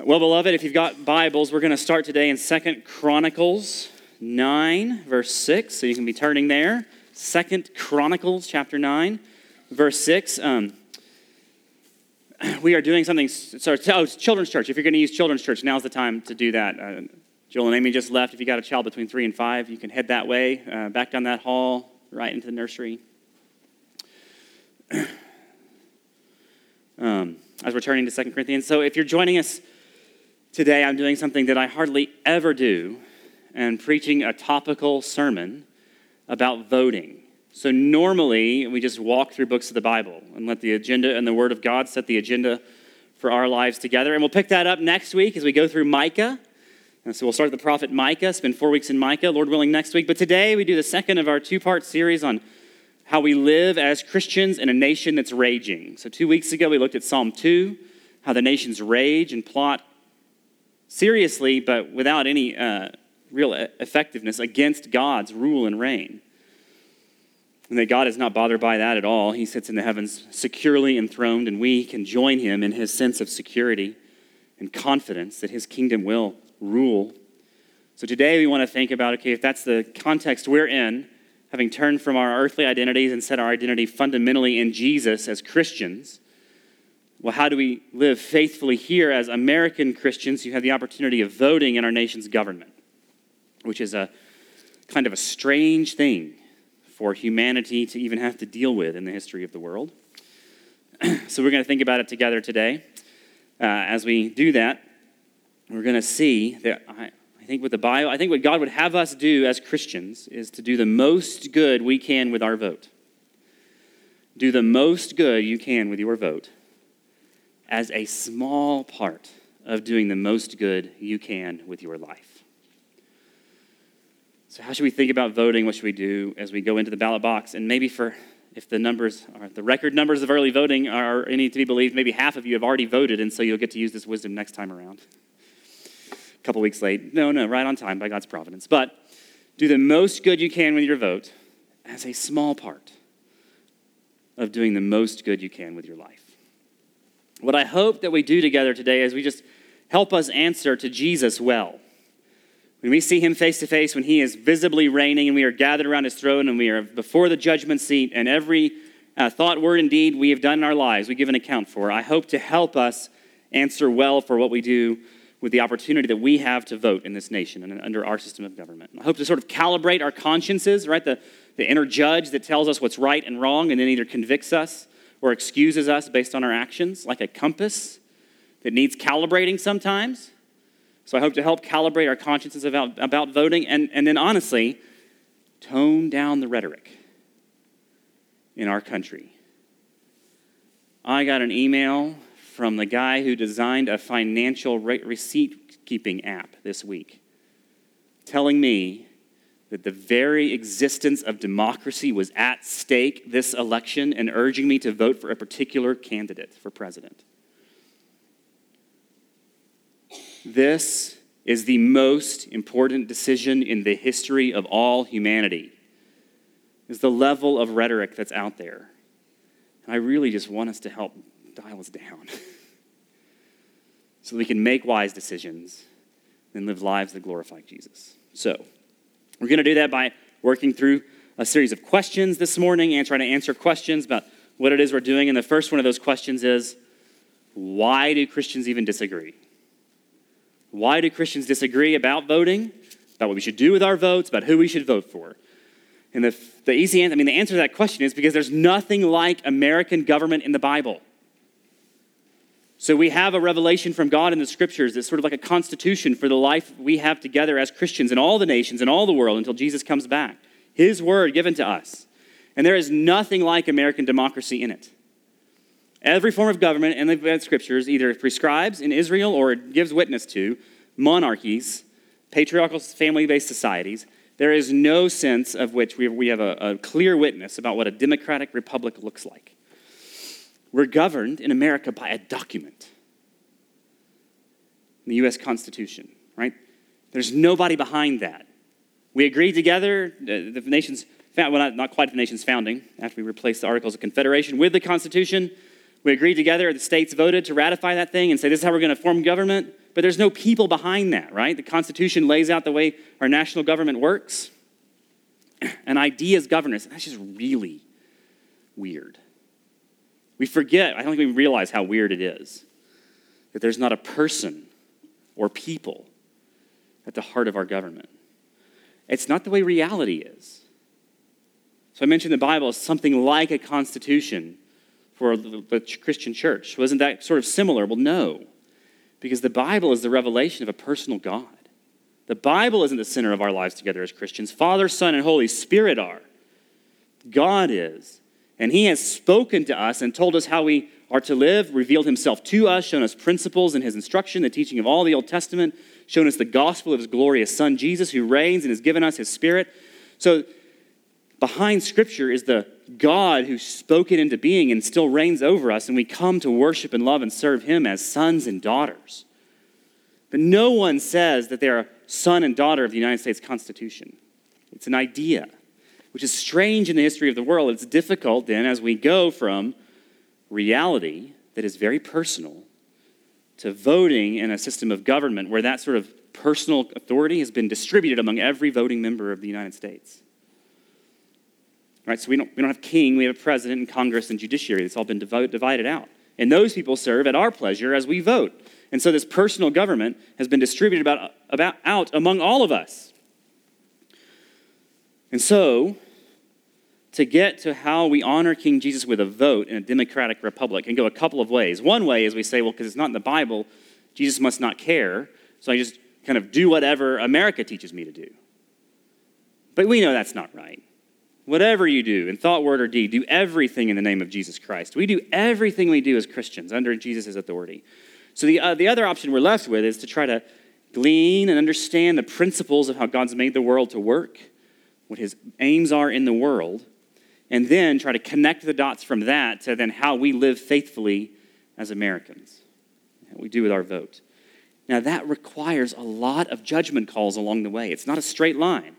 Well, beloved, if you've got Bibles, we're going to start today in 2 Chronicles 9, verse 6. So you can be turning there. 2 Chronicles chapter 9, verse 6. We are doing something, it's Children's Church. If you're going to use Children's Church, now's the time to do that. Joel and Amy just left. If you got a child between 3 and 5, you can head that way, back down that hall, right into the nursery. As we're turning to 2 Corinthians. So if you're joining us today, I'm doing something that I hardly ever do, and preaching a topical sermon about voting. So normally, we just walk through books of the Bible and let the agenda and the Word of God set the agenda for our lives together. And we'll pick that up next week as we go through Micah. And so we'll start the prophet Micah, spend 4 weeks in Micah, Lord willing, next week. But today, we do the second of our two-part series on how we live as Christians in a nation that's raging. So 2 weeks ago, we looked at Psalm 2, how the nations rage and plot seriously, but without any real effectiveness against God's rule and reign. And that God is not bothered by that at all. He sits in the heavens securely enthroned, and we can join him in his sense of security and confidence that his kingdom will rule. So today we want to think about, okay, if that's the context we're in, having turned from our earthly identities and set our identity fundamentally in Jesus as Christians, well, how do we live faithfully here as American Christians who have the opportunity of voting in our nation's government, which is a kind of a strange thing for humanity to even have to deal with in the history of the world. So we're going to think about it together today. As we do that, we're going to see that I think with the Bible, I think what God would have us do as Christians is to do the most good we can with our vote. Do the most good you can with your vote as a small part of doing the most good you can with your life. So how should we think about voting? What should we do as we go into the ballot box? And maybe if the numbers are, the record numbers of early voting are any to be believed, maybe half of you have already voted, and so you'll get to use this wisdom next time around. A couple weeks late. No, right on time by God's providence. But do the most good you can with your vote as a small part of doing the most good you can with your life. What I hope that we do together today is we just help us answer to Jesus well. When we see him face to face, when he is visibly reigning and we are gathered around his throne and we are before the judgment seat and every thought, word, and deed we have done in our lives, we give an account for. I hope to help us answer well for what we do with the opportunity that we have to vote in this nation and under our system of government. I hope to sort of calibrate our consciences, right? The inner judge that tells us what's right and wrong and then either convicts us or excuses us based on our actions, like a compass that needs calibrating sometimes. So I hope to help calibrate our consciences about voting and then honestly, tone down the rhetoric in our country. I got an email from the guy who designed a financial receipt-keeping app this week, telling me that the very existence of democracy was at stake this election and urging me to vote for a particular candidate for president. This is the most important decision in the history of all humanity, is the level of rhetoric that's out there. And I really just want us to help dial us down so we can make wise decisions and live lives that glorify Jesus. So we're going to do that by working through a series of questions this morning and trying to answer questions about what it is we're doing. And the first one of those questions is, why do Christians even disagree? Why do Christians disagree about voting, about what we should do with our votes, about who we should vote for? And the easy answer, the answer to that question is because there's nothing like American government in the Bible. So we have a revelation from God in the scriptures that's sort of like a constitution for the life we have together as Christians in all the nations and all the world until Jesus comes back. His word given to us. And there is nothing like American democracy in it. Every form of government in the scriptures either prescribes in Israel or gives witness to monarchies, patriarchal family-based societies. There is no sense of which we have a clear witness about what a democratic republic looks like. We're governed in America by a document, the U.S. Constitution, right? There's nobody behind that. We agreed together, the nation's, not quite the nation's founding, after we replaced the Articles of Confederation with the Constitution. We agreed together, the states voted to ratify that thing and say, this is how we're going to form government. but there's no people behind that, right? The Constitution lays out the way our national government works, and ideas govern us. That's just really weird. We forget, I don't think we realize how weird it is, that there's not a person or people at the heart of our government. It's not the way reality is. So I mentioned the Bible is something like a constitution for the Christian church. Wasn't that sort of similar? Well, no, because the Bible is the revelation of a personal God. The Bible isn't the center of our lives together as Christians. Father, Son, and Holy Spirit are. God is. And he has spoken to us and told us how we are to live, revealed himself to us, shown us principles in his instruction, the teaching of all the Old Testament, shown us the gospel of his glorious Son, Jesus, who reigns and has given us his Spirit. So behind Scripture is the God who spoke it into being and still reigns over us, and we come to worship and love and serve him as sons and daughters. But no one says that they're a son and daughter of the United States Constitution. It's an idea, which is strange in the history of the world. It's difficult then as we go from reality that is very personal to voting in a system of government where that sort of personal authority has been distributed among every voting member of the United States. Right, so we don't have king, we have a president and Congress and judiciary. It's all been divided out. And those people serve at our pleasure as we vote. And so this personal government has been distributed out among all of us. And so, to get to how we honor King Jesus with a vote in a democratic republic can go a couple of ways. One way is we say, well, because it's not in the Bible, Jesus must not care, so I just kind of do whatever America teaches me to do. But we know that's not right. Whatever you do, in thought, word, or deed, do everything in the name of Jesus Christ. We do everything we do as Christians under Jesus' authority. So the other option we're left with is to try to glean and understand the principles of how God's made the world to work, what his aims are in the world, and then try to connect the dots from that to then how we live faithfully as Americans, what we do with our vote. Now, that requires a lot of judgment calls along the way. It's not a straight line.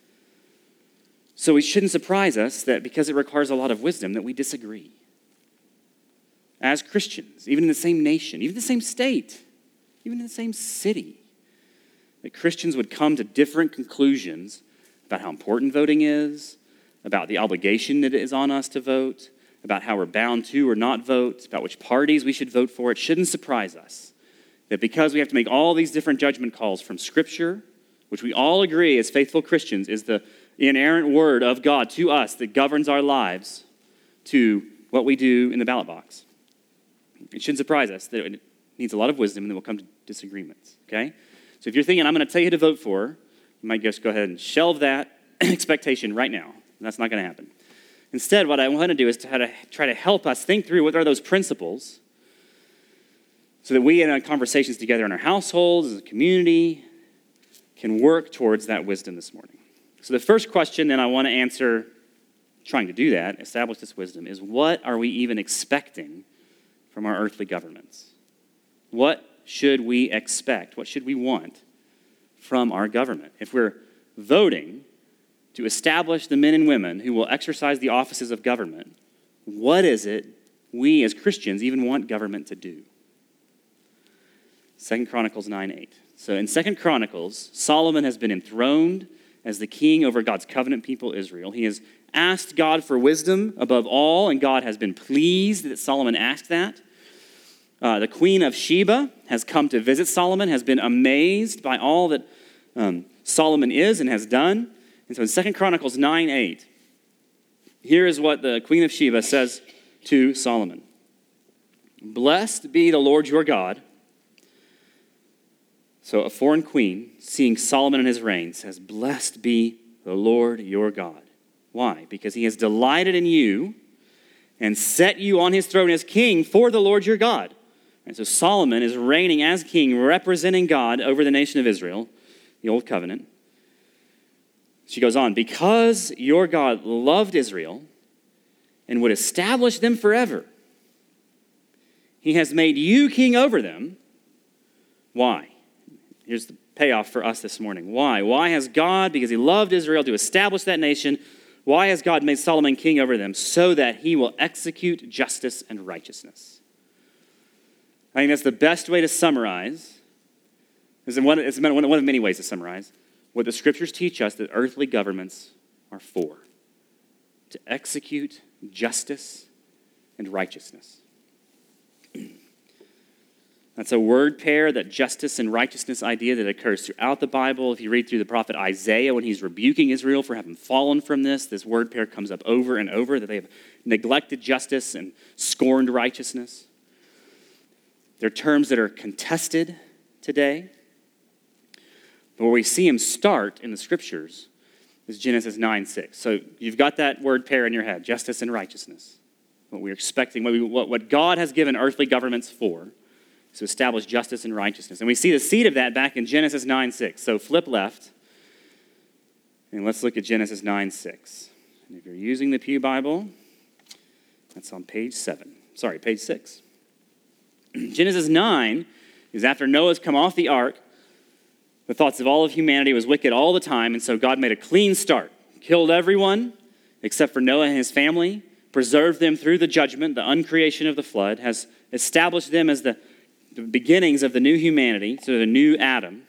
So it shouldn't surprise us that because it requires a lot of wisdom that we disagree. As Christians, even in the same nation, even the same state, even in the same city, that Christians would come to different conclusions about how important voting is, about the obligation that it is on us to vote, about how we're bound to or not vote, about which parties we should vote for. It shouldn't surprise us that because we have to make all these different judgment calls from Scripture, which we all agree as faithful Christians is the inerrant word of God to us that governs our lives, to what we do in the ballot box. It shouldn't surprise us that it needs a lot of wisdom and then we'll come to disagreements, okay? So if you're thinking, I'm going to tell you who to vote for, you might just go ahead and shelve that expectation right now. That's not going to happen. Instead, what I want to do is to try to help us think through what are those principles so that we in our conversations together in our households, as a community, can work towards that wisdom this morning. So the first question that I want to answer, trying to do that, establish this wisdom, is what are we even expecting from our earthly governments? What should we expect? What should we want from our government? If we're voting to establish the men and women who will exercise the offices of government, what is it we as Christians even want government to do? 2 Chronicles 9:8. So in 2 Chronicles, Solomon has been enthroned as the king over God's covenant people, Israel. He has asked God for wisdom above all, and God has been pleased that Solomon asked that. The queen of Sheba has come to visit Solomon, has been amazed by all that Solomon is and has done. And so in 2 Chronicles 9:8, here is what the queen of Sheba says to Solomon. Blessed be the Lord your God. So a foreign queen, seeing Solomon in his reign, says, blessed be the Lord your God. Why? Because he has delighted in you and set you on his throne as king for the Lord your God. And so Solomon is reigning as king, representing God over the nation of Israel, the old covenant. She goes on, because your God loved Israel and would establish them forever, he has made you king over them. Why? Here's the payoff for us this morning. Why? Why has God, because he loved Israel to establish that nation, why has God made Solomon king over them? So that he will execute justice and righteousness. I think that's the best way to summarize It's one of many ways to summarize what the scriptures teach us that earthly governments are for: to execute justice and righteousness. That's a word pair, that justice and righteousness idea that occurs throughout the Bible. If you read through the prophet Isaiah when he's rebuking Israel for having fallen from this word pair comes up over and over, that they have neglected justice and scorned righteousness. They're terms that are contested today. But where we see him start in the scriptures is Genesis 9:6. So you've got that word pair in your head, justice and righteousness. What we're expecting, what God has given earthly governments for, is to establish justice and righteousness. And we see the seed of that back in Genesis 9:6. So flip left, and let's look at Genesis 9:6. And if you're using the Pew Bible, that's on page 6. Genesis 9 is after Noah's come off the ark. The thoughts of all of humanity was wicked all the time, and so God made a clean start. Killed everyone except for Noah and his family, preserved them through the judgment, the uncreation of the flood, has established them as the beginnings of the new humanity, so the new Adam.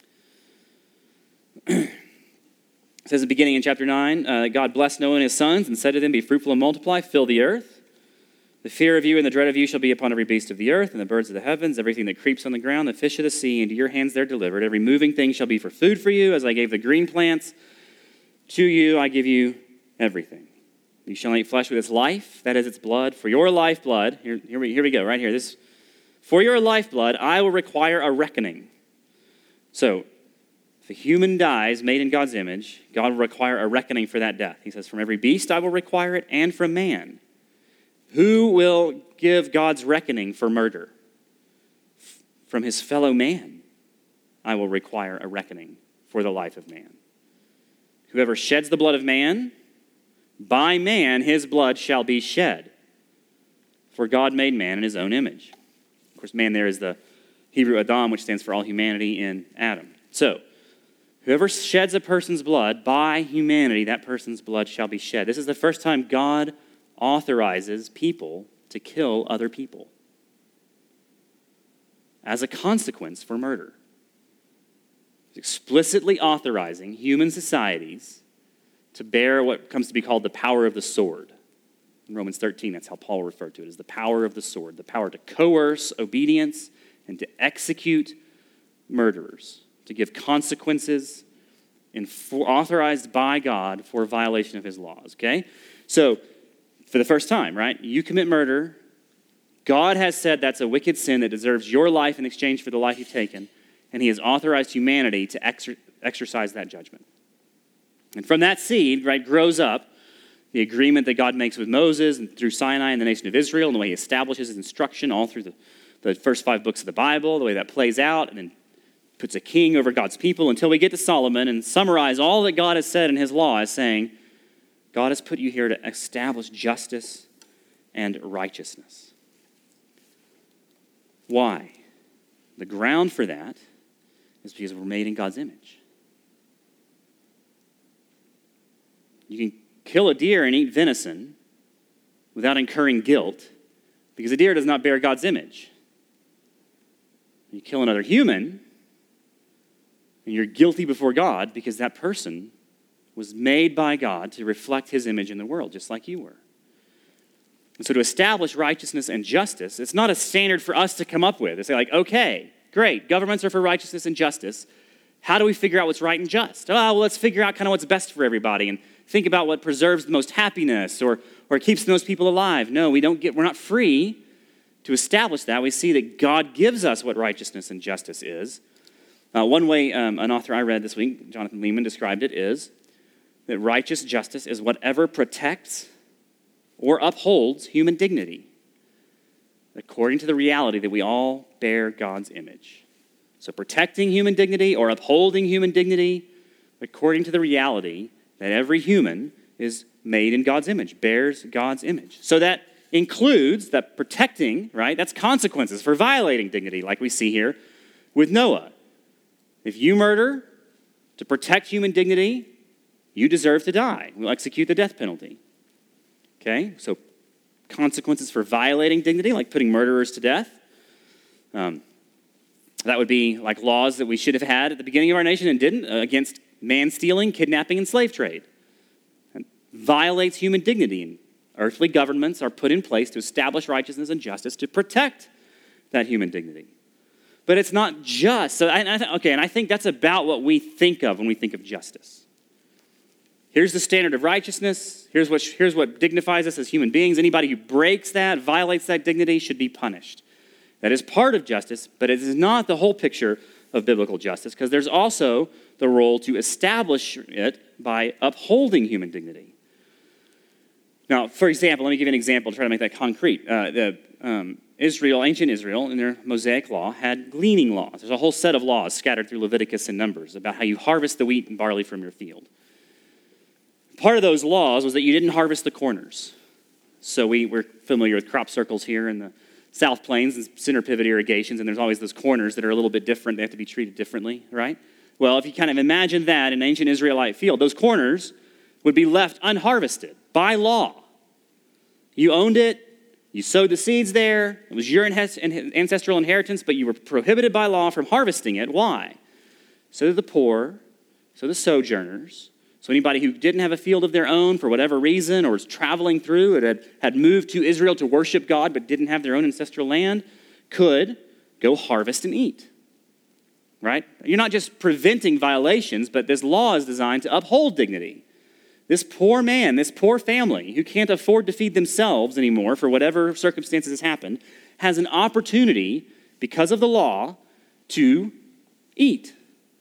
It says at the beginning in chapter 9, that God blessed Noah and his sons and said to them, "Be fruitful and multiply, fill the earth. The fear of you and the dread of you shall be upon every beast of the earth and the birds of the heavens, everything that creeps on the ground, the fish of the sea. Into your hands they're delivered. Every moving thing shall be for food for you. As I gave the green plants to you, I give you everything. You shall eat flesh with its life, that is its blood. For your lifeblood," here we go, right here. "For your lifeblood, I will require a reckoning." So, if a human dies made in God's image, God will require a reckoning for that death. He says, "From every beast I will require it, and from man." Who will give God's reckoning for murder? From his fellow man, I will require a reckoning for the life of man. Whoever sheds the blood of man, by man his blood shall be shed. For God made man in his own image. Of course, man there is the Hebrew Adam, which stands for all humanity in Adam. So, whoever sheds a person's blood, by humanity, that person's blood shall be shed. This is the first time God authorizes people to kill other people as a consequence for murder. He's explicitly authorizing human societies to bear what comes to be called the power of the sword. In Romans 13, that's how Paul referred to it, as the power of the sword, the power to coerce obedience and to execute murderers, to give consequences authorized by God for violation of his laws, okay? So, for the first time, right? You commit murder. God has said that's a wicked sin that deserves your life in exchange for the life you've taken, and he has authorized humanity to exercise that judgment. And from that seed, right, grows up the agreement that God makes with Moses and through Sinai and the nation of Israel, and the way he establishes his instruction all through the first 5 books of the Bible, the way that plays out, and then puts a king over God's people until we get to Solomon and summarize all that God has said in his law as saying, God has put you here to establish justice and righteousness. Why? The ground for that is because we're made in God's image. You can kill a deer and eat venison without incurring guilt because a deer does not bear God's image. You kill another human and you're guilty before God because that person was made by God to reflect his image in the world, just like you were. And so to establish righteousness and justice, it's not a standard for us to come up with. It's like, okay, great, governments are for righteousness and justice. How do we figure out what's right and just? Oh, well, let's figure out kind of what's best for everybody and think about what preserves the most happiness or keeps the most people alive. No, we're not free to establish that. We see that God gives us what righteousness and justice is. One way an author I read this week, Jonathan Leeman, described it is that righteous justice is whatever protects or upholds human dignity according to the reality that we all bear God's image. So protecting human dignity or upholding human dignity according to the reality that every human is made in God's image, bears God's image. So that includes that protecting, right? That's consequences for violating dignity, like we see here with Noah. If you murder to protect human dignity, you deserve to die. We'll execute the death penalty. Okay? So consequences for violating dignity, like putting murderers to death. That would be like laws that we should have had at the beginning of our nation and didn't, against man-stealing, kidnapping, and slave trade. It violates human dignity, and earthly governments are put in place to establish righteousness and justice to protect that human dignity. But it's not just. So, and I think that's about what we think of when we think of justice. Here's the standard of righteousness. Here's what dignifies us as human beings. Anybody who breaks that, violates that dignity, should be punished. That is part of justice, but it is not the whole picture of biblical justice, because there's also the role to establish it by upholding human dignity. Now, for example, let me give you an example to try to make that concrete. Ancient Israel, in their Mosaic law, had gleaning laws. There's a whole set of laws scattered through Leviticus and Numbers about how you harvest the wheat and barley from your field. Part of those laws was that you didn't harvest the corners. So we're familiar with crop circles here in the South Plains and center pivot irrigations, and there's always those corners that are a little bit different. They have to be treated differently, right? Well, if you kind of imagine that in an ancient Israelite field, those corners would be left unharvested by law. You owned it. You sowed the seeds there. It was your ancestral inheritance, but you were prohibited by law from harvesting it. Why? So the poor, so the sojourners, so anybody who didn't have a field of their own for whatever reason or was traveling through it had moved to Israel to worship God but didn't have their own ancestral land could go harvest and eat. Right? You're not just preventing violations, but this law is designed to uphold dignity. This poor man, this poor family who can't afford to feed themselves anymore for whatever circumstances has happened, has an opportunity, because of the law, to eat.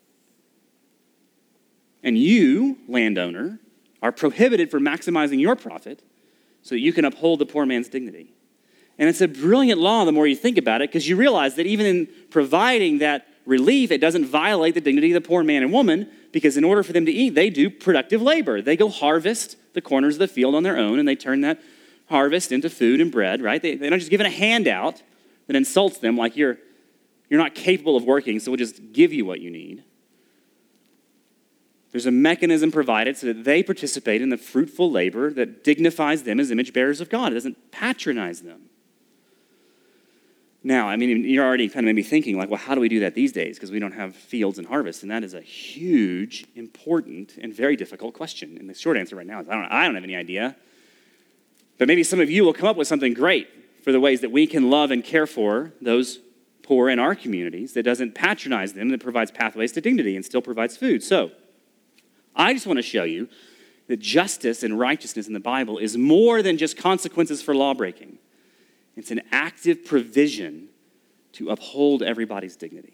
And you, landowner, are prohibited from maximizing your profit so that you can uphold the poor man's dignity. And it's a brilliant law the more you think about it, because you realize that even in providing that relief, it doesn't violate the dignity of the poor man and woman, because in order for them to eat, they do productive labor. They go harvest the corners of the field on their own, and they turn that harvest into food and bread, right? They don't just give it a handout that insults them like you're not capable of working, so we'll just give you what you need. There's a mechanism provided so that they participate in the fruitful labor that dignifies them as image bearers of God. It doesn't patronize them. Now, I mean, you're already kind of maybe thinking, like, well, how do we do that these days? Because we don't have fields and harvest. And that is a huge, important, and very difficult question. And the short answer right now is I don't have any idea. But maybe some of you will come up with something great for the ways that we can love and care for those poor in our communities that doesn't patronize them, that provides pathways to dignity and still provides food. So, I just want to show you that justice and righteousness in the Bible is more than just consequences for law breaking. It's an active provision to uphold everybody's dignity.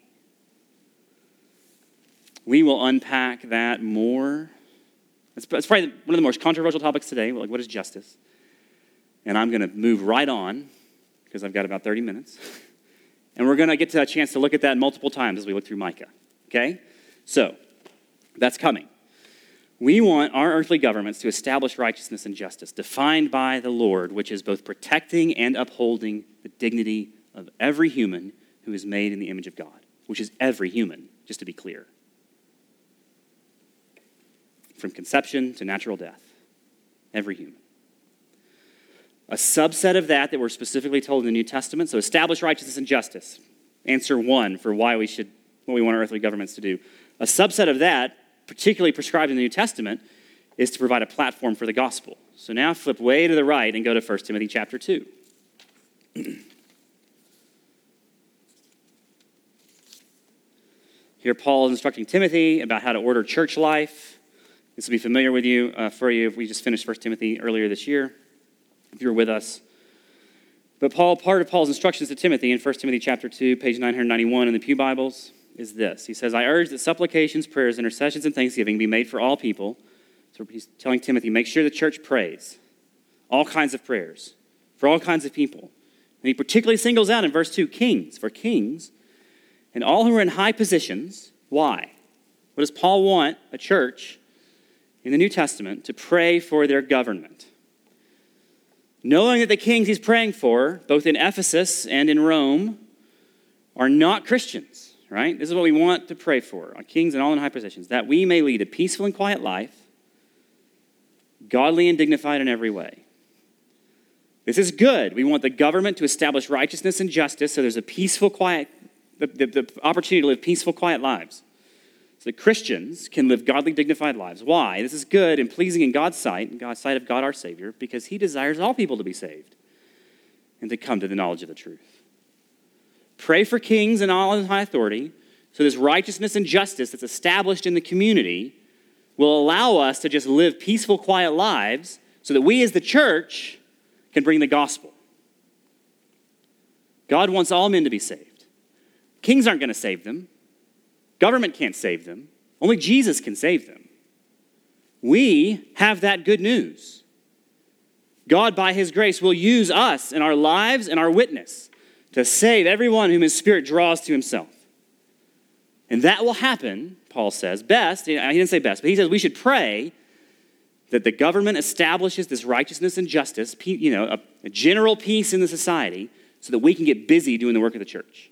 We will unpack that more. It's probably one of the most controversial topics today. Like, what is justice? And I'm going to move right on because I've got about 30 minutes. And we're going to get to a chance to look at that multiple times as we look through Micah. Okay? So, that's coming. We want our earthly governments to establish righteousness and justice, defined by the Lord, which is both protecting and upholding the dignity of every human who is made in the image of God, which is every human, just to be clear. From conception to natural death, every human. A subset of that we're specifically told in the New Testament, so establish righteousness and justice. Answer one for what we want our earthly governments to do. A subset of that, particularly prescribed in the New Testament, is to provide a platform for the gospel. So now flip way to the right and go to 1 Timothy chapter 2. Here Paul is instructing Timothy about how to order church life. This will be familiar with you, for you. We just finished 1 Timothy earlier this year, if you were with us. But part of Paul's instructions to Timothy in 1 Timothy chapter 2, page 991 in the Pew Bibles, is this. He says, I urge that supplications, prayers, intercessions, and thanksgiving be made for all people. So he's telling Timothy, make sure the church prays. All kinds of prayers for all kinds of people. And he particularly singles out in verse 2, kings, for kings, and all who are in high positions. Why? What does Paul want a church in the New Testament to pray for their government? Knowing that the kings he's praying for, both in Ephesus and in Rome, are not Christians. Right? This is what we want to pray for, our kings and all in high positions, that we may lead a peaceful and quiet life, godly and dignified in every way. This is good. We want the government to establish righteousness and justice so there's a peaceful, quiet the opportunity to live peaceful, quiet lives. So that Christians can live godly, dignified lives. Why? This is good and pleasing in God's sight, of God our Savior, because he desires all people to be saved and to come to the knowledge of the truth. Pray for kings and all in high authority, so this righteousness and justice that's established in the community will allow us to just live peaceful, quiet lives so that we as the church can bring the gospel. God wants all men to be saved. Kings aren't going to save them. Government can't save them. Only Jesus can save them. We have that good news. God, by his grace, will use us in our lives and our witness to save everyone whom his Spirit draws to himself. And that will happen, Paul says, best, he didn't say best, but he says we should pray that the government establishes this righteousness and justice, a general peace in the society, so that we can get busy doing the work of the church.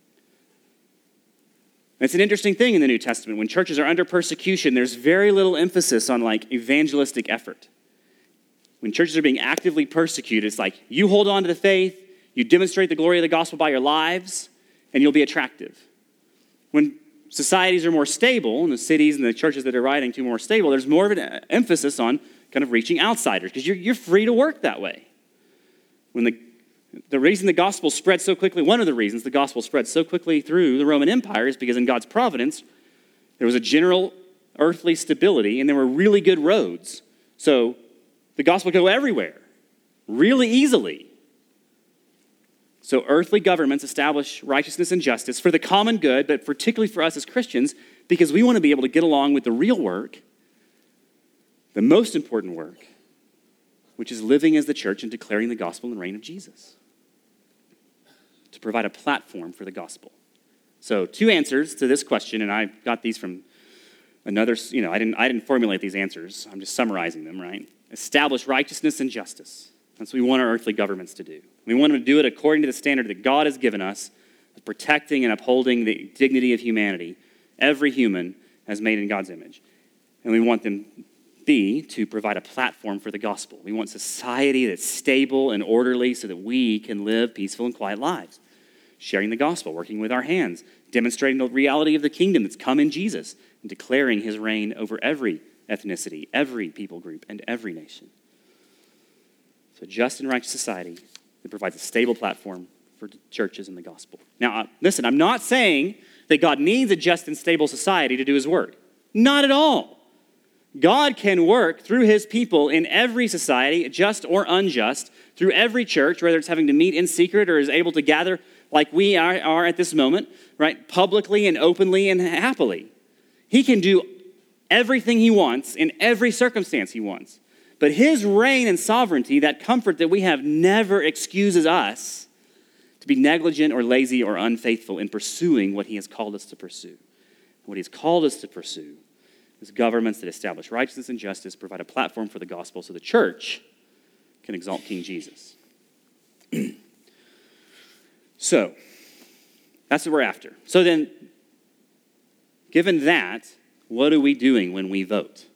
It's an interesting thing in the New Testament. When churches are under persecution, there's very little emphasis on evangelistic effort. When churches are being actively persecuted, it's like you hold on to the faith, you demonstrate the glory of the gospel by your lives, and you'll be attractive. When societies are more stable, and the cities and the churches that are writing to more stable, there's more of an emphasis on kind of reaching outsiders, because you're free to work that way. When the reason the gospel spread so quickly, one of the reasons the gospel spread so quickly through the Roman Empire is because in God's providence, there was a general earthly stability and there were really good roads. So the gospel could go everywhere, really easily. So earthly governments establish righteousness and justice for the common good, but particularly for us as Christians, because we want to be able to get along with the real work, the most important work, which is living as the church and declaring the gospel and reign of Jesus. To provide a platform for the gospel. So 2 answers to this question, and I got these from another, I didn't formulate these answers. I'm just summarizing them, right? Establish righteousness and justice. That's what we want our earthly governments to do. We want them to do it according to the standard that God has given us, of protecting and upholding the dignity of humanity. Every human is made in God's image. And we want them to provide a platform for the gospel. We want society that's stable and orderly so that we can live peaceful and quiet lives. Sharing the gospel, working with our hands, demonstrating the reality of the kingdom that's come in Jesus, and declaring his reign over every ethnicity, every people group, and every nation. So just and righteous society that provides a stable platform for churches and the gospel. Now, listen, I'm not saying that God needs a just and stable society to do his work. Not at all. God can work through his people in every society, just or unjust, through every church, whether it's having to meet in secret or is able to gather like we are at this moment, right, publicly and openly and happily. He can do everything he wants in every circumstance he wants. But his reign and sovereignty, that comfort that we have, never excuses us to be negligent or lazy or unfaithful in pursuing what he has called us to pursue. What he has called us to pursue is governments that establish righteousness and justice, provide a platform for the gospel so the church can exalt King Jesus. So, that's what we're after. So then, given that, what are we doing when we vote?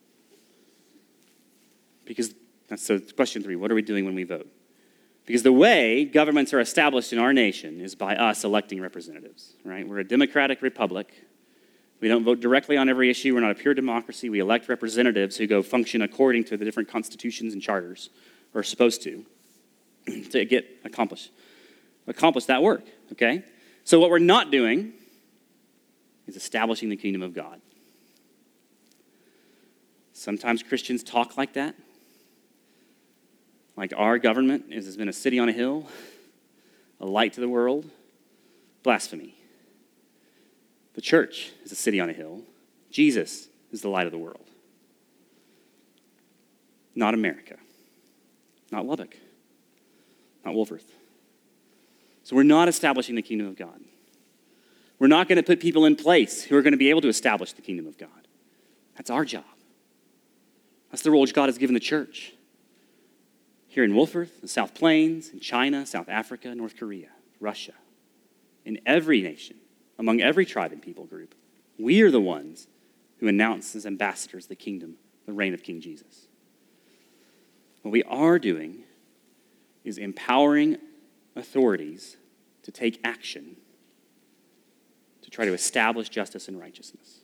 Because that's question 3. What are we doing when we vote? Because the way governments are established in our nation is by us electing representatives, right? We're a democratic republic. We don't vote directly on every issue. We're not a pure democracy. We elect representatives who go function according to the different constitutions and charters, or are supposed to get accomplish that work, okay? So what we're not doing is establishing the kingdom of God. Sometimes Christians talk like that. Like our government has been a city on a hill, a light to the world. Blasphemy. The church is a city on a hill. Jesus is the light of the world. Not America. Not Lubbock. Not Wolfforth. So we're not establishing the kingdom of God. We're not going to put people in place who are going to be able to establish the kingdom of God. That's our job. That's the role which God has given the church. Here in Wolfforth, the South Plains, in China, South Africa, North Korea, Russia, in every nation, among every tribe and people group, we are the ones who announce as ambassadors the kingdom, the reign of King Jesus. What we are doing is empowering authorities to take action to try to establish justice and righteousness.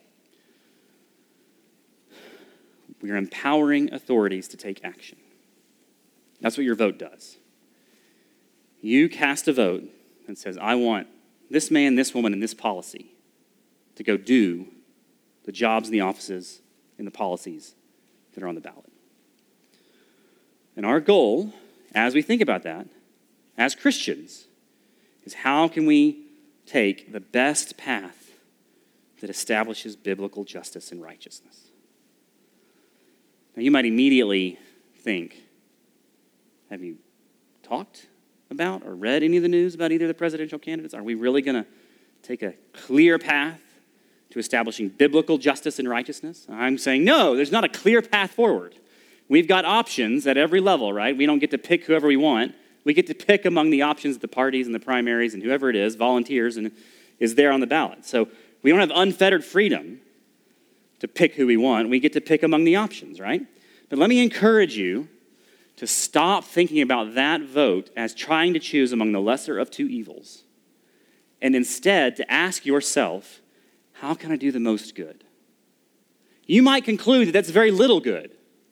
We are empowering authorities to take action. That's what your vote does. You cast a vote that says, I want this man, this woman, and this policy to go do the jobs and the offices and the policies that are on the ballot. And our goal, as we think about that, as Christians, is how can we take the best path that establishes biblical justice and righteousness? Now, you might immediately think, have you talked about or read any of the news about either of the presidential candidates? Are we really going to take a clear path to establishing biblical justice and righteousness? I'm saying, no, there's not a clear path forward. We've got options at every level, right? We don't get to pick whoever we want. We get to pick among the options at the parties and the primaries and whoever it is, volunteers, and is there on the ballot. So we don't have unfettered freedom to pick who we want. We get to pick among the options, right? But let me encourage you to stop thinking about that vote as trying to choose among the lesser of two evils, and instead to ask yourself, how can I do the most good? You might conclude that that's very little good.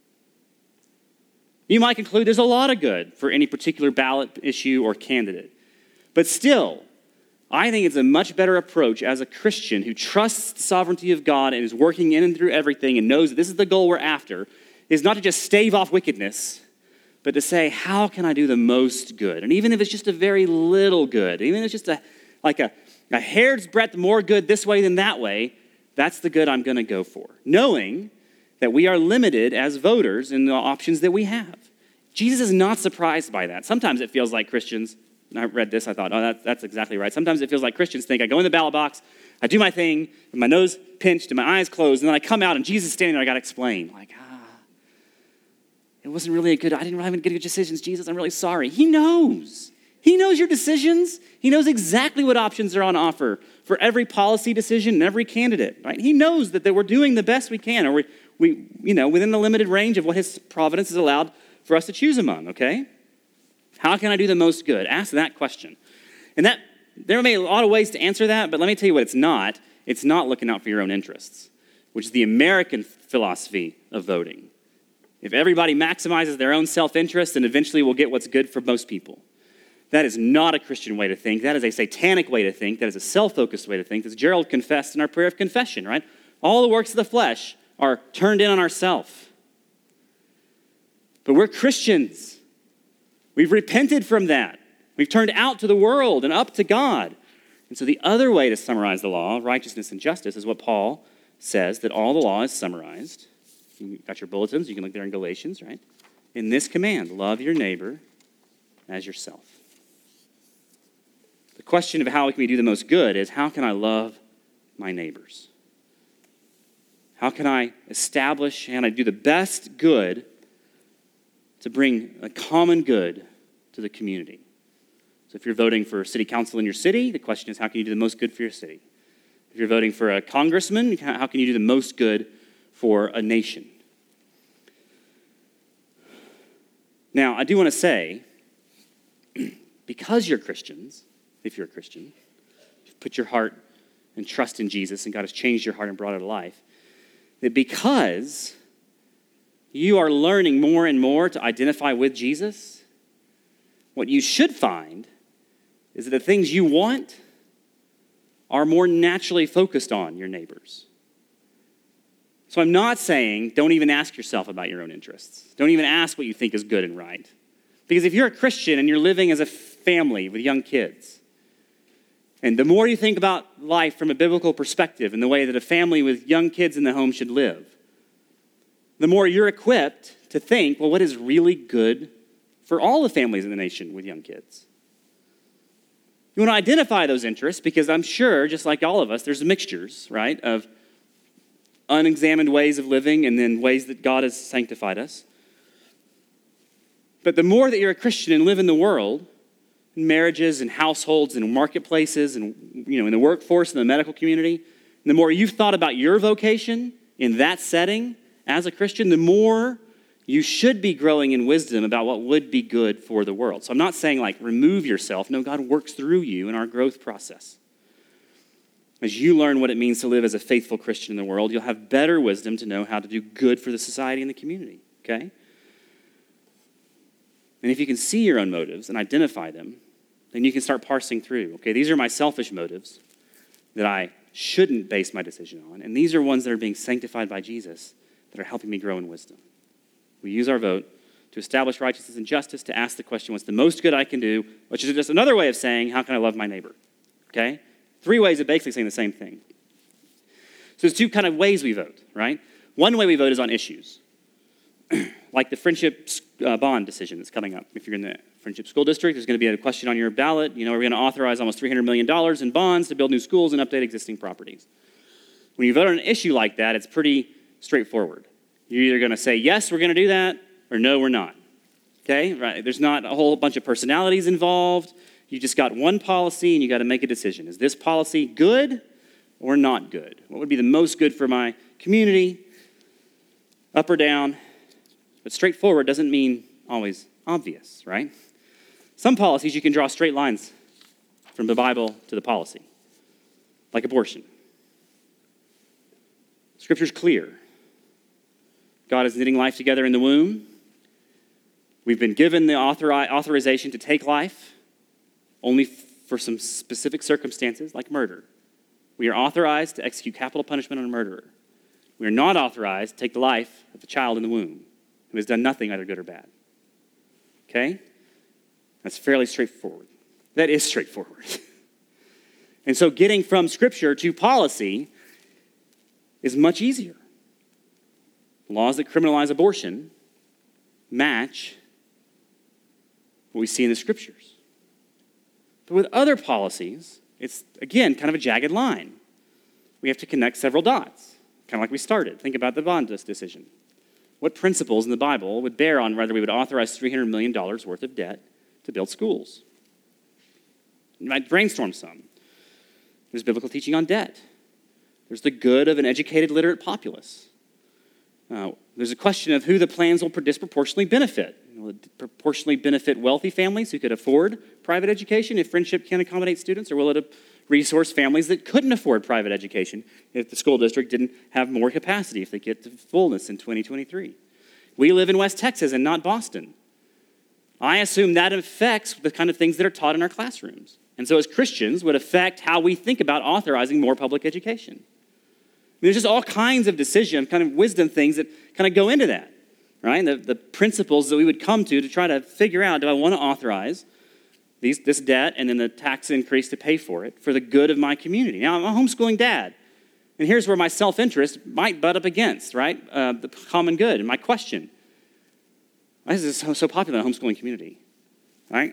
You might conclude there's a lot of good for any particular ballot issue or candidate. But still, I think it's a much better approach as a Christian who trusts the sovereignty of God and is working in and through everything and knows that this is the goal we're after, is not to just stave off wickedness, but to say, how can I do the most good? And even if it's just a very little good, even if it's just a hair's breadth more good this way than that way, that's the good I'm going to go for, knowing that we are limited as voters in the options that we have. Jesus is not surprised by that. Sometimes it feels like Christians, and I read this, I thought, oh, that's exactly right. Sometimes it feels like Christians think, I go in the ballot box, I do my thing, with my nose pinched and my eyes closed, and then I come out and Jesus is standing there, I got to explain. Like, it wasn't really I didn't really have good decisions, Jesus, I'm really sorry. He knows. He knows your decisions. He knows exactly what options are on offer for every policy decision and every candidate, right? He knows that we're doing the best we can, or we within the limited range of what his providence has allowed for us to choose among, okay? How can I do the most good? Ask that question. And that there may be a lot of ways to answer that, but let me tell you what it's not. It's not looking out for your own interests, which is the American philosophy of voting. If everybody maximizes their own self-interest, then eventually we'll get what's good for most people. That is not a Christian way to think. That is a satanic way to think. That is a self-focused way to think. As Gerald confessed in our prayer of confession, right? All the works of the flesh are turned in on ourselves. But we're Christians. We've repented from that. We've turned out to the world and up to God. And so the other way to summarize the law, righteousness and justice, is what Paul says, that all the law is summarized. You've got your bulletins. You can look there in Galatians, right? In this command, love your neighbor as yourself. The question of how can we do the most good is, how can I love my neighbors? How can I establish and I do the best good to bring a common good to the community? So if you're voting for city council in your city, the question is, how can you do the most good for your city? If you're voting for a congressman, how can you do the most good for a nation? Now, I do want to say, because you're Christians, if you're a Christian, you've put your heart and trust in Jesus and God has changed your heart and brought it to life, that because you are learning more and more to identify with Jesus, what you should find is that the things you want are more naturally focused on your neighbors. So I'm not saying don't even ask yourself about your own interests. Don't even ask what you think is good and right. Because if you're a Christian and you're living as a family with young kids, and the more you think about life from a biblical perspective and the way that a family with young kids in the home should live, the more you're equipped to think, well, what is really good for all the families in the nation with young kids? You want to identify those interests because I'm sure, just like all of us, there's mixtures, right, of unexamined ways of living and then ways that God has sanctified us. But the more that you're a Christian and live in the world, in marriages and households and marketplaces and in the workforce and the medical community, and the more you've thought about your vocation in that setting as a Christian, the more you should be growing in wisdom about what would be good for the world. So I'm not saying remove yourself. No, God works through you in our growth process. As you learn what it means to live as a faithful Christian in the world, you'll have better wisdom to know how to do good for the society and the community, okay? And if you can see your own motives and identify them, then you can start parsing through, okay, these are my selfish motives that I shouldn't base my decision on, and these are ones that are being sanctified by Jesus that are helping me grow in wisdom. We use our vote to establish righteousness and justice, to ask the question, what's the most good I can do, which is just another way of saying, how can I love my neighbor, okay? 3 ways of basically saying the same thing. So there's 2 kind of ways we vote, right? One way we vote is on issues, like the friendship bond decision that's coming up. If you're in the Friendship School District, there's going to be a question on your ballot. We're going to authorize almost $300 million in bonds to build new schools and update existing properties. When you vote on an issue like that, it's pretty straightforward. You're either going to say, yes, we're going to do that, or no, we're not. Okay? Right? There's not a whole bunch of personalities involved. You just got one policy, and you got to make a decision. Is this policy good or not good? What would be the most good for my community? Up or down? But straightforward doesn't mean always obvious, right? Some policies you can draw straight lines from the Bible to the policy, like abortion. Scripture's clear. God is knitting life together in the womb. We've been given the authorization to take life only for some specific circumstances, like murder. We are authorized to execute capital punishment on a murderer. We are not authorized to take the life of a child in the womb who has done nothing either good or bad. Okay? That's fairly straightforward. That is straightforward. And so getting from Scripture to policy is much easier. Laws that criminalize abortion match what we see in the Scriptures. But with other policies, it's, again, kind of a jagged line. We have to connect several dots, kind of like we started. Think about the bond decision. What principles in the Bible would bear on whether we would authorize $300 million worth of debt to build schools? You might brainstorm some. There's biblical teaching on debt. There's the good of an educated, literate populace. There's a question of who the plans will disproportionately benefit. Will it proportionally benefit wealthy families who could afford private education if Friendship can accommodate students, or will it resource families that couldn't afford private education if the school district didn't have more capacity, if they get to fullness in 2023? We live in West Texas and not Boston. I assume that affects the kind of things that are taught in our classrooms. And so as Christians would affect how we think about authorizing more public education. There's just all kinds of decision, kind of wisdom things that kind of go into that, right? The principles that we would come to try to figure out, do I want to authorize this debt and then the tax increase to pay for it for the good of my community? Now, I'm a homeschooling dad, and here's where my self-interest might butt up against, right? The common good. And my question, why is this so popular in the homeschooling community, right?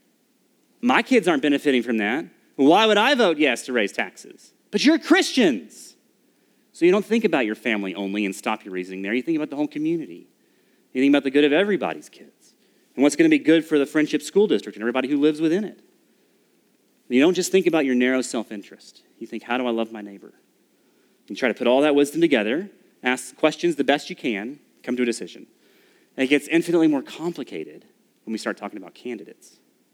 My kids aren't benefiting from that. Why would I vote yes to raise taxes? But you're Christians. So you don't think about your family only and stop your reasoning there. You think about the whole community. You think about the good of everybody's kids and what's going to be good for the Friendship School District and everybody who lives within it. You don't just think about your narrow self-interest. You think, how do I love my neighbor? You try to put all that wisdom together, ask questions the best you can, come to a decision. And it gets infinitely more complicated when we start talking about candidates.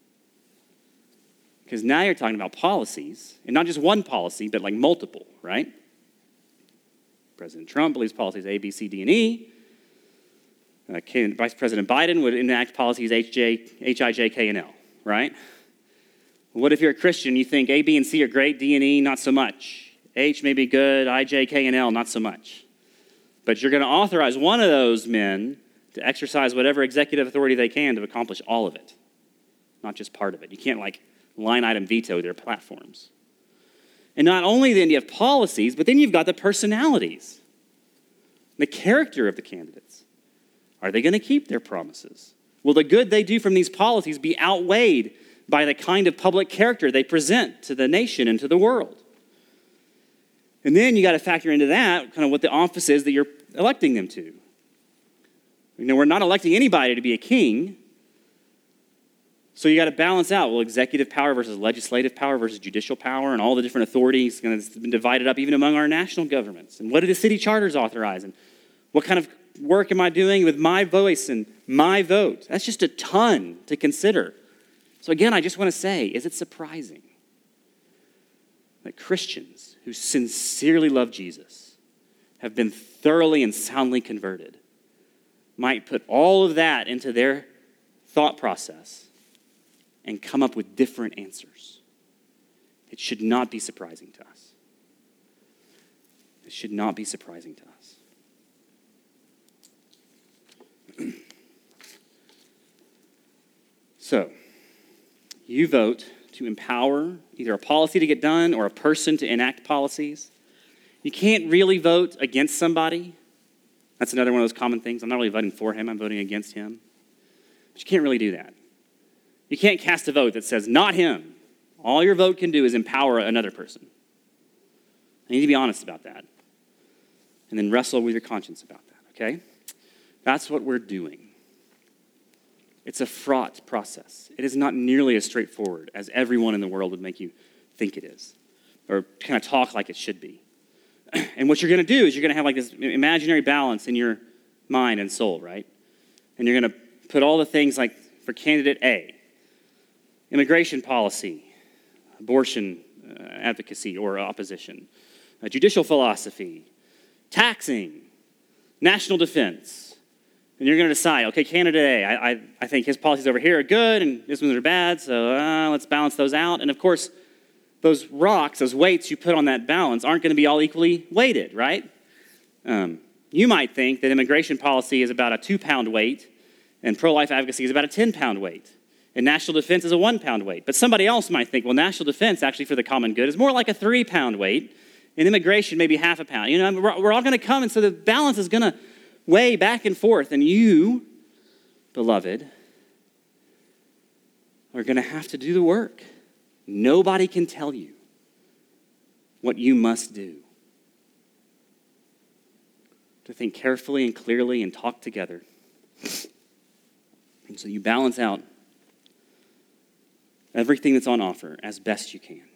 Because now you're talking about policies, and not just one policy, but like multiple, right? President Trump believes policies A, B, C, D, and E. Vice President Biden would enact policies H, I, J, K, and L, right? What if you're a Christian and you think A, B, and C are great, D and E, not so much? H may be good, I, J, K, and L, not so much. But you're going to authorize one of those men to exercise whatever executive authority they can to accomplish all of it, not just part of it. You can't, line item veto their platforms. And not only then do you have policies, but then you've got the personalities, the character of the candidates. Are they going to keep their promises? Will the good they do from these policies be outweighed by the kind of public character they present to the nation and to the world? And then you got to factor into that kind of what the office is that you're electing them to. We're not electing anybody to be a king. So you got to balance out, executive power versus legislative power versus judicial power and all the different authorities. It's been divided up even among our national governments. And what do the city charters authorize? And what kind of work am I doing with my voice and my vote? That's just a ton to consider. So again, I just want to say, is it surprising that Christians who sincerely love Jesus, have been thoroughly and soundly converted, might put all of that into their thought process and come up with different answers. It should not be surprising to us. It should not be surprising to us. So, you vote to empower either a policy to get done or a person to enact policies. You can't really vote against somebody. That's another one of those common things. I'm not really voting for him, I'm voting against him. But you can't really do that. You can't cast a vote that says, not him. All your vote can do is empower another person. You need to be honest about that. And then wrestle with your conscience about that, okay? That's what we're doing. It's a fraught process. It is not nearly as straightforward as everyone in the world would make you think it is, or kind of talk like it should be. And what you're going to do is you're going to have like this imaginary balance in your mind and soul, right? And you're going to put all the things like for candidate A, immigration policy, abortion advocacy or opposition, judicial philosophy, taxing, national defense. And you're going to decide, okay, candidate A, I think his policies over here are good and this ones are bad, so let's balance those out. And of course, those rocks, those weights you put on that balance aren't going to be all equally weighted, right? You might think that immigration policy is about a 2-pound weight and pro-life advocacy is about a 10-pound weight. And national defense is a 1-pound weight. But somebody else might think, well, national defense actually for the common good is more like a 3-pound weight and immigration maybe half a pound. You know, we're all going to come, and so the balance is going to weigh back and forth. And you, beloved, are going to have to do the work. Nobody can tell you what you must do. To think carefully and clearly and talk together. And so you balance out everything that's on offer as best you can.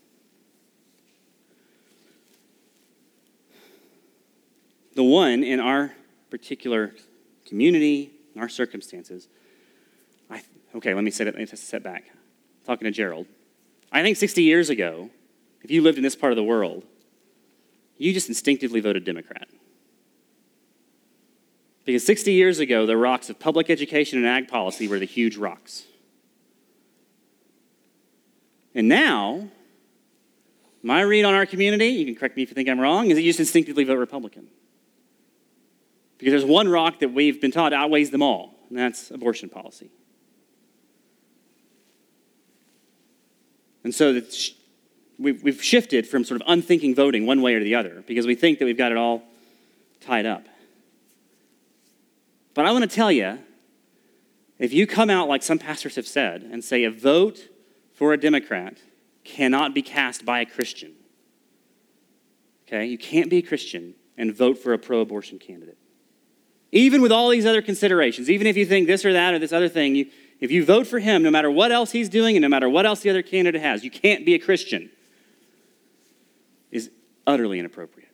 The one in our particular community, in our circumstances, let me step back. Talking to Gerald. I think 60 years ago, if you lived in this part of the world, you just instinctively voted Democrat. Because 60 years ago, the rocks of public education and ag policy were the huge rocks. And now, my read on our community, you can correct me if you think I'm wrong, is that you just instinctively vote Republican. Because there's one rock that we've been taught outweighs them all, and that's abortion policy. And so we've shifted from sort of unthinking voting one way or the other because we think that we've got it all tied up. But I want to tell you, if you come out like some pastors have said and say a vote for a Democrat cannot be cast by a Christian, okay? You can't be a Christian and vote for a pro-abortion candidate. Even with all these other considerations, even if you think this or that or this other thing, if you vote for him, no matter what else he's doing and no matter what else the other candidate has, you can't be a Christian, is utterly inappropriate.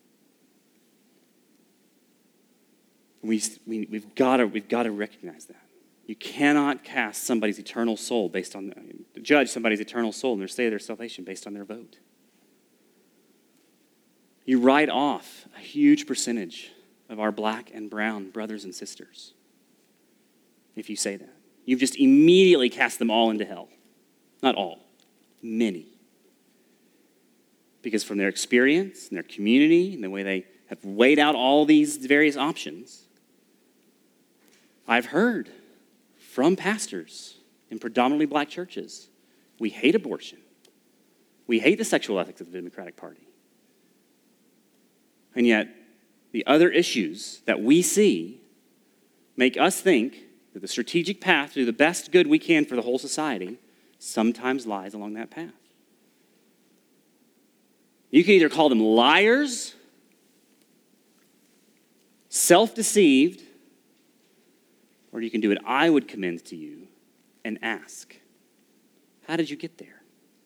We've got to recognize that. You cannot cast somebody's eternal soul judge somebody's eternal soul and their state of their salvation based on their vote. You write off a huge percentage of our black and brown brothers and sisters if you say that. You've just immediately cast them all into hell. Not all, many. Because from their experience and their community and the way they have weighed out all these various options, I've heard from pastors in predominantly black churches, we hate abortion. We hate the sexual ethics of the Democratic Party. And yet, the other issues that we see make us think that the strategic path to do the best good we can for the whole society sometimes lies along that path. You can either call them liars, self-deceived, or you can do what I would commend to you and ask, how did you get there?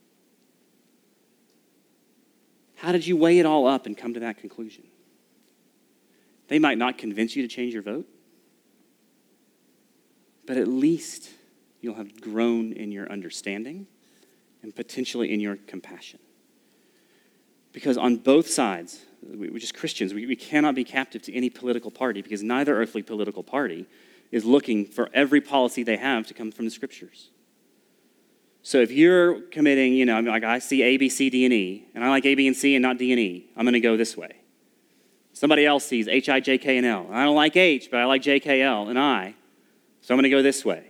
How did you weigh it all up and come to that conclusion? They might not convince you to change your vote, but at least you'll have grown in your understanding and potentially in your compassion. Because on both sides, we're just Christians, we cannot be captive to any political party because neither earthly political party is looking for every policy they have to come from the Scriptures. So if you're committing, like I see A, B, C, D, and E, and I like A, B, and C and not D and E, I'm going to go this way. Somebody else sees H, I, J, K, and L. I don't like H, but I like J, K, L, and I, so I'm going to go this way.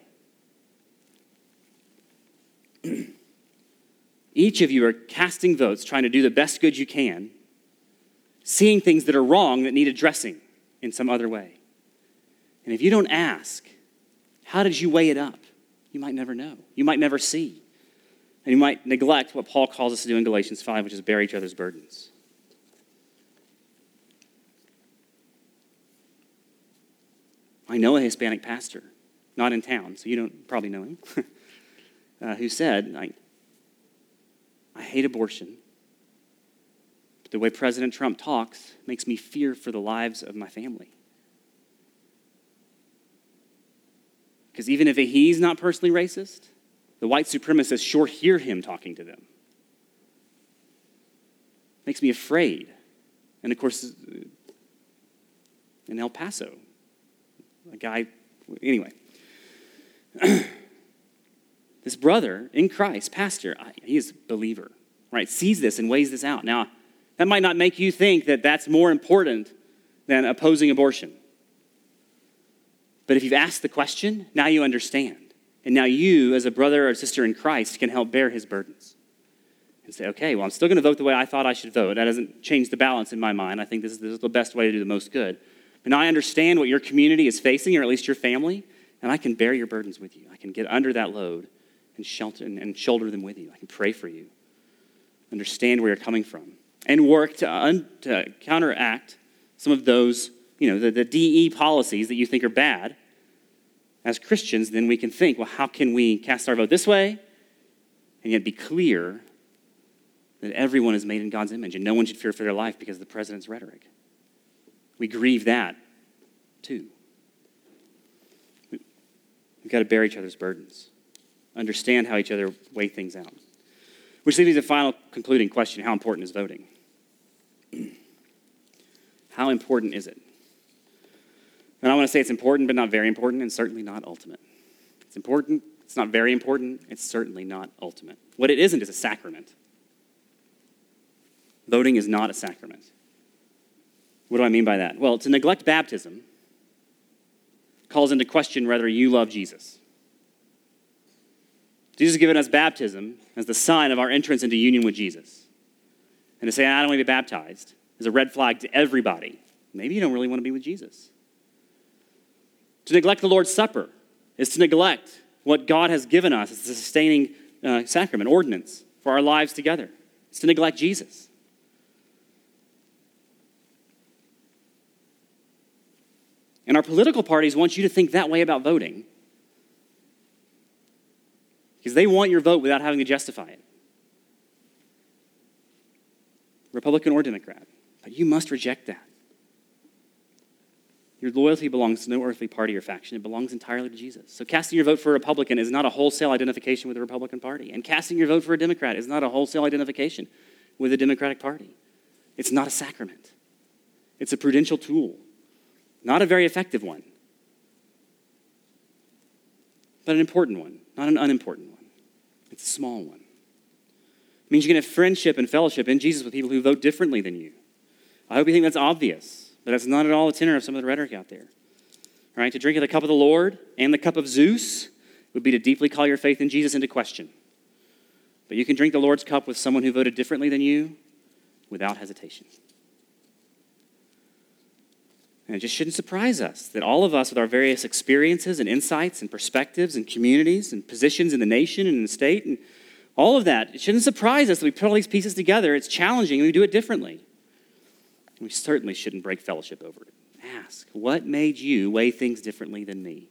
Each of you are casting votes, trying to do the best good you can, seeing things that are wrong that need addressing in some other way. And if you don't ask, how did you weigh it up? You might never know. You might never see. And you might neglect what Paul calls us to do in Galatians 5, which is bear each other's burdens. I know a Hispanic pastor, not in town, so you don't probably know him, who said, I hate abortion, but the way President Trump talks makes me fear for the lives of my family. Because even if he's not personally racist, the white supremacists sure hear him talking to them. Makes me afraid. And of course, in El Paso, a guy, anyway. This brother in Christ, pastor, he is a believer, right? Sees this and weighs this out. Now, that might not make you think that that's more important than opposing abortion. But if you've asked the question, now you understand. And now you, as a brother or sister in Christ, can help bear his burdens. And say, okay, well, I'm still going to vote the way I thought I should vote. That doesn't change the balance in my mind. I think this is the best way to do the most good. But now I understand what your community is facing, or at least your family, and I can bear your burdens with you. I can get under that load and shoulder them with you. I can pray for you, understand where you're coming from, and work to counteract some of those, the DE policies that you think are bad. As Christians, then we can think, well, how can we cast our vote this way and yet be clear that everyone is made in God's image and no one should fear for their life because of the president's rhetoric? We grieve that too. We've got to bear each other's burdens, understand how each other weigh things out. Which leads me to the final concluding question: how important is voting? How important is it? And I want to say it's important, but not very important, and certainly not ultimate. It's important, it's not very important, it's certainly not ultimate. What it isn't is a sacrament. Voting is not a sacrament. What do I mean by that? Well, to neglect baptism calls into question whether you love Jesus. Jesus has given us baptism as the sign of our entrance into union with Jesus. And to say, I don't want to be baptized is a red flag to everybody. Maybe you don't really want to be with Jesus. To neglect the Lord's Supper is to neglect what God has given us as the sustaining sacrament, ordinance for our lives together. It's to neglect Jesus. And our political parties want you to think that way about voting because they want your vote without having to justify it. Republican or Democrat. But you must reject that. Your loyalty belongs to no earthly party or faction. It belongs entirely to Jesus. So casting your vote for a Republican is not a wholesale identification with the Republican Party. And casting your vote for a Democrat is not a wholesale identification with the Democratic Party. It's not a sacrament. It's a prudential tool. Not a very effective one. But an important one, not an unimportant one. It's a small one. It means you can have friendship and fellowship in Jesus with people who vote differently than you. I hope you think that's obvious, but that's not at all the tenor of some of the rhetoric out there. All right, to drink of the cup of the Lord and the cup of Zeus would be to deeply call your faith in Jesus into question. But you can drink the Lord's cup with someone who voted differently than you without hesitation. And it just shouldn't surprise us that all of us with our various experiences and insights and perspectives and communities and positions in the nation and in the state and all of that, it shouldn't surprise us that we put all these pieces together. It's challenging and we do it differently. We certainly shouldn't break fellowship over it. Ask, what made you weigh things differently than me?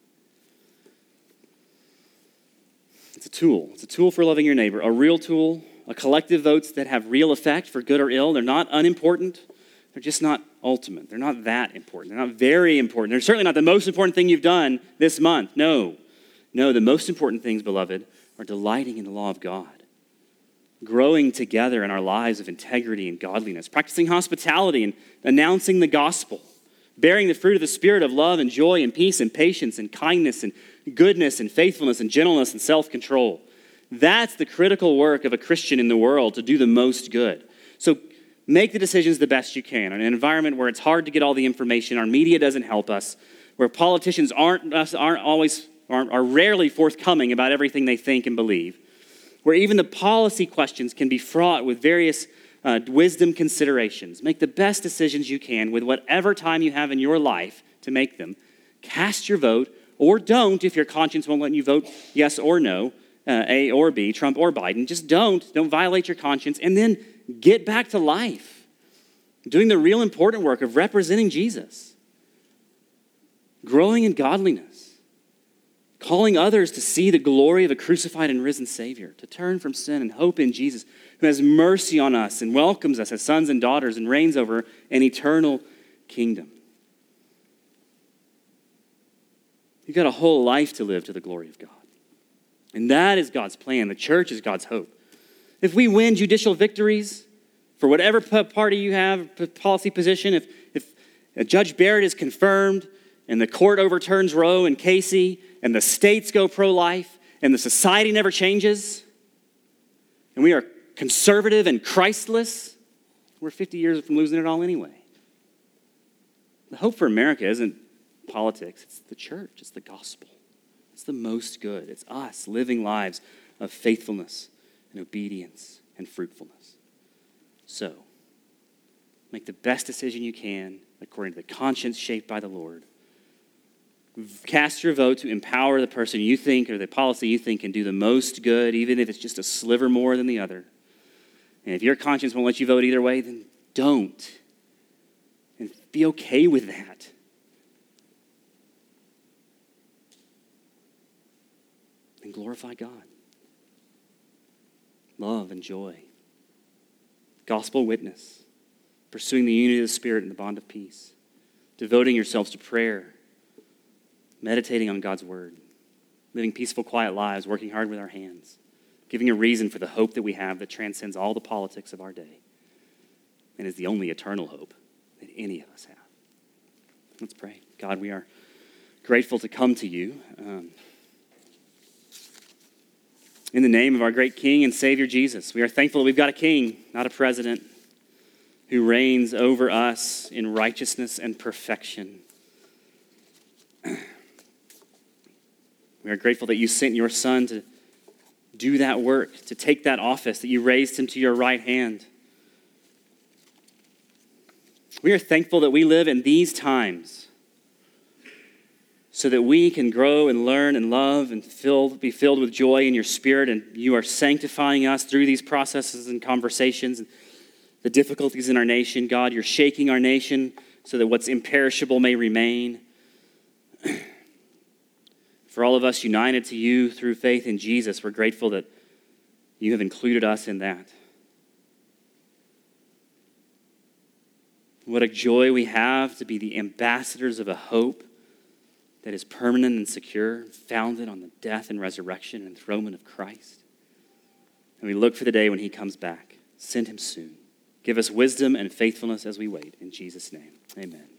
It's a tool. It's a tool for loving your neighbor, a real tool, a collective votes that have real effect for good or ill. They're not unimportant. They're just not ultimate. They're not that important. They're not very important. They're certainly not the most important thing you've done this month. No, the most important things, beloved, are delighting in the law of God, growing together in our lives of integrity and godliness, practicing hospitality and announcing the gospel, bearing the fruit of the Spirit of love and joy and peace and patience and kindness and goodness and faithfulness and gentleness and self-control. That's the critical work of a Christian in the world, to do the most good. So make the decisions the best you can in an environment where it's hard to get all the information, our media doesn't help us, where politicians are rarely forthcoming about everything they think and believe, where even the policy questions can be fraught with various wisdom considerations. Make the best decisions you can with whatever time you have in your life to make them. Cast your vote, or don't if your conscience won't let you vote yes or no, A or B, Trump or Biden. Just don't violate your conscience, and then get back to life, doing the real important work of representing Jesus, growing in godliness, calling others to see the glory of a crucified and risen Savior, to turn from sin and hope in Jesus, who has mercy on us and welcomes us as sons and daughters and reigns over an eternal kingdom. You've got a whole life to live to the glory of God. And that is God's plan. The church is God's hope. If we win judicial victories for whatever party you have, policy position, if Judge Barrett is confirmed and the court overturns Roe and Casey and the states go pro-life and the society never changes and we are conservative and Christless, we're 50 years from losing it all anyway. The hope for America isn't politics. It's the church. It's the gospel. It's the most good. It's us living lives of faithfulness and obedience and fruitfulness. So, make the best decision you can according to the conscience shaped by the Lord. Cast your vote to empower the person you think or the policy you think can do the most good, even if it's just a sliver more than the other. And if your conscience won't let you vote either way, then don't. And be okay with that. And glorify God. Love and joy. Gospel witness. Pursuing the unity of the Spirit and the bond of peace. Devoting yourselves to prayer. Meditating on God's word. Living peaceful, quiet lives. Working hard with our hands. Giving a reason for the hope that we have that transcends all the politics of our day. And is the only eternal hope that any of us have. Let's pray. God, we are grateful to come to you. In the name of our great King and Savior Jesus, we are thankful that we've got a king, not a president, who reigns over us in righteousness and perfection. We are grateful that you sent your Son to do that work, to take that office, that you raised him to your right hand. We are thankful that we live in these times so that we can grow and learn and love and be filled with joy in your Spirit, and you are sanctifying us through these processes and conversations and the difficulties in our nation. God, you're shaking our nation so that what's imperishable may remain. For all of us united to you through faith in Jesus, we're grateful that you have included us in that. What a joy we have to be the ambassadors of a hope that is permanent and secure, founded on the death and resurrection and enthronement of Christ. And we look for the day when he comes back. Send him soon. Give us wisdom and faithfulness as we wait. In Jesus' name, amen.